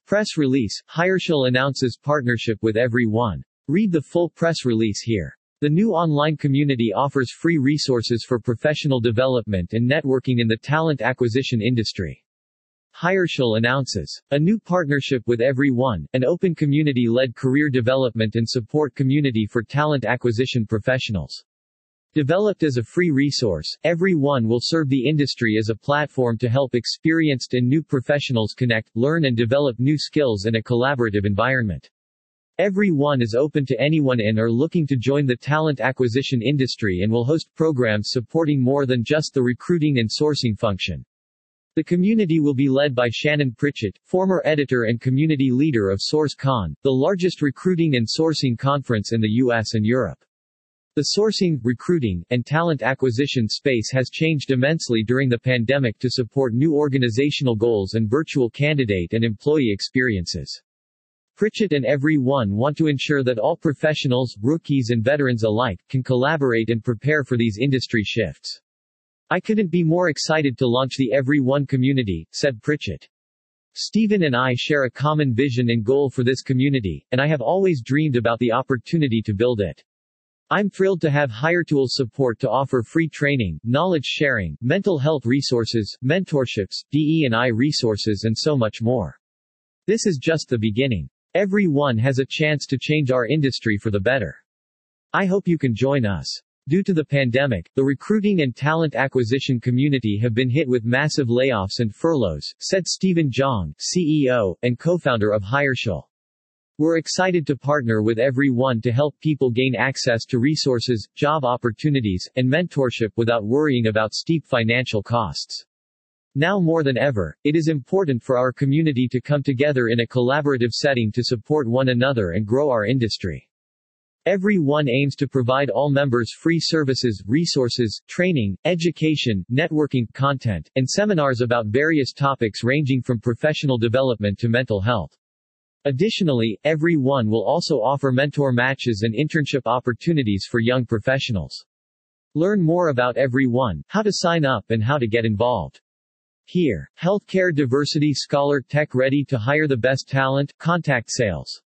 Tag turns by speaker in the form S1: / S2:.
S1: Press release, HireShell announces partnership with Everyone. Read the full press release here. The new online community offers free resources for professional development and networking in the talent acquisition industry. HireShell announces a new partnership with Everyone, an open community-led career development and support community for talent acquisition professionals. Developed as a free resource, Everyone will serve the industry as a platform to help experienced and new professionals connect, learn and develop new skills in a collaborative environment. Everyone is open to anyone in or looking to join the talent acquisition industry and will host programs supporting more than just the recruiting and sourcing function. The community will be led by Shannon Pritchett, former editor and community leader of SourceCon, the largest recruiting and sourcing conference in the US and Europe. The sourcing, recruiting, and talent acquisition space has changed immensely during the pandemic to support new organizational goals and virtual candidate and employee experiences. Pritchett and Everyone want to ensure that all professionals, rookies and veterans alike, can collaborate and prepare for these industry shifts. I couldn't be more excited to launch the Everyone community, said Pritchett. Stephen and I share a common vision and goal for this community, and I have always dreamed about the opportunity to build it. I'm thrilled to have HireTools support to offer free training, knowledge sharing, mental health resources, mentorships, DE&I resources and so much more. This is just the beginning. Everyone has a chance to change our industry for the better. I hope you can join us. Due to the pandemic, the recruiting and talent acquisition community have been hit with massive layoffs and furloughs, said Stephen Zhang, CEO, and co-founder of HireShell. We're excited to partner with Everyone to help people gain access to resources, job opportunities, and mentorship without worrying about steep financial costs. Now more than ever, it is important for our community to come together in a collaborative setting to support one another and grow our industry. Everyone aims to provide all members free services, resources, training, education, networking, content, and seminars about various topics ranging from professional development to mental health. Additionally, Everyone will also offer mentor matches and internship opportunities for young professionals. Learn more about Everyone, how to sign up and how to get involved. Here, Healthcare Diversity Scholar Tech ready to hire the best talent, contact sales.